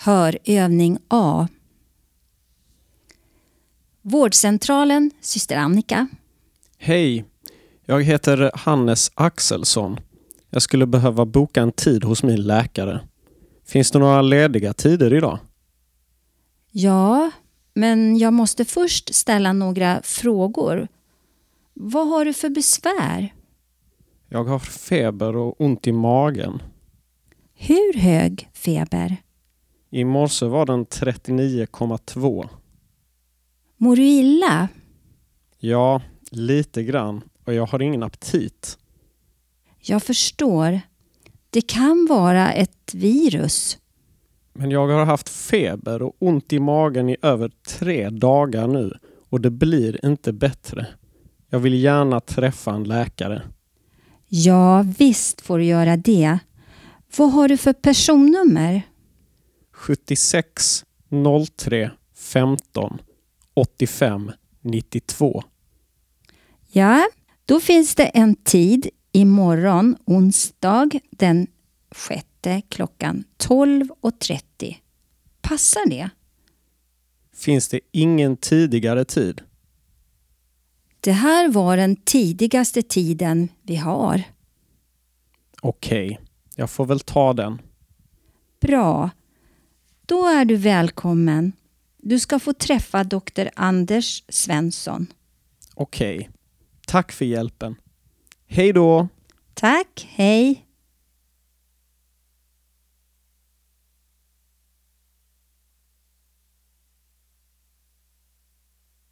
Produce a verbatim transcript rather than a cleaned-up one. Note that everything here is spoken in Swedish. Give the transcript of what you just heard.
Hör övning A. Vårdcentralen, syster Annika. Hej, jag heter Hannes Axelsson. Jag skulle behöva boka en tid hos min läkare. Finns det några lediga tider idag? Ja, men jag måste först ställa några frågor. Vad har du för besvär? Jag har feber och ont i magen. Hur hög feber? I morse var den trettionio komma två. Mår du illa? Ja, lite grann. Och jag har ingen aptit. Jag förstår. Det kan vara ett virus. Men jag har haft feber och ont i magen i över tre dagar nu. Och det blir inte bättre. Jag vill gärna träffa en läkare. Ja, visst får du göra det. Vad har du för personnummer? sjuttiosex noll tre femton åttiofem nittiotvå. Ja, då finns det en tid imorgon, onsdag den sjätte klockan tolv och trettio. Passar det? Finns det ingen tidigare tid? Det här var den tidigaste tiden vi har. Okej, jag får väl ta den. Bra. Då är du välkommen. Du ska få träffa doktor Anders Svensson. Okej, tack för hjälpen. Hej då! Tack, hej.